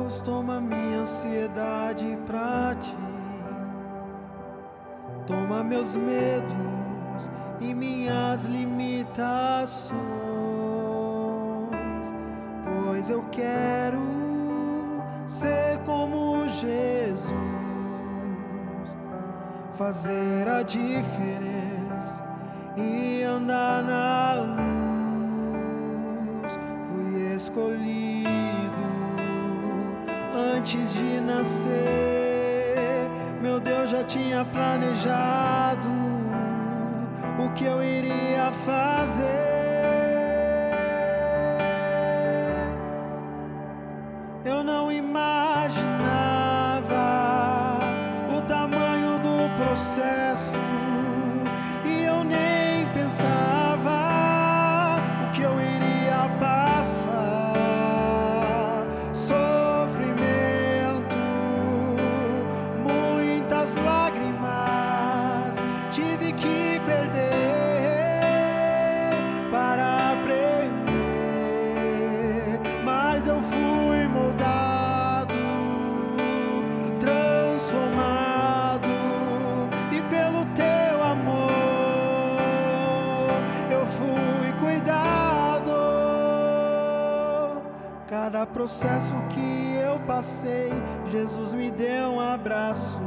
Deus, toma minha ansiedade pra ti. Toma meus medos e minhas limitações, pois eu quero ser como Jesus, fazer a diferença e andar na luz. Fui escolhido antes de nascer, meu Deus já tinha planejado o que eu iria fazer. Eu não imaginava o tamanho do processo e eu nem pensava o que eu iria passar. Sofrimento, muitas lágrimas tive que perder para aprender, mas eu fui moldado, transformado, e pelo teu amor eu fui cuidado. Cada processo que eu passei, Jesus me deu um abraço.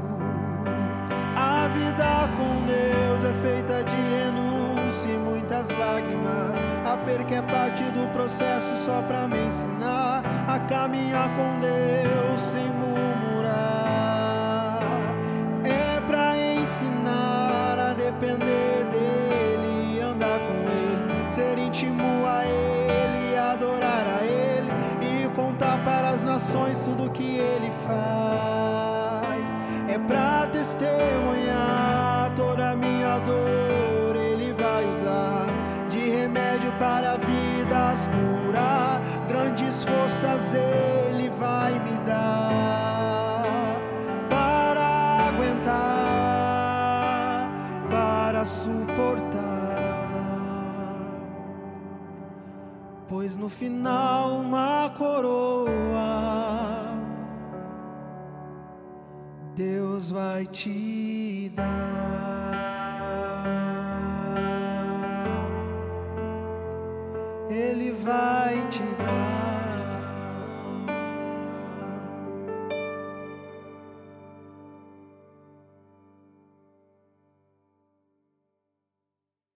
A vida com Deus é feita de renúncia e muitas lágrimas. A perca é parte do processo só pra me ensinar a caminhar com Deus sem murmurar. É pra ensinar a depender dEle, andar com Ele, ser íntimo a Ele, adorar a Ele e contar para as nações tudo que Ele faz. É pra testemunhar toda a minha dor, Ele vai usar de remédio para vidas curar. Grandes forças Ele vai me dar para aguentar, para suportar, pois no final uma coroa Deus vai te dar.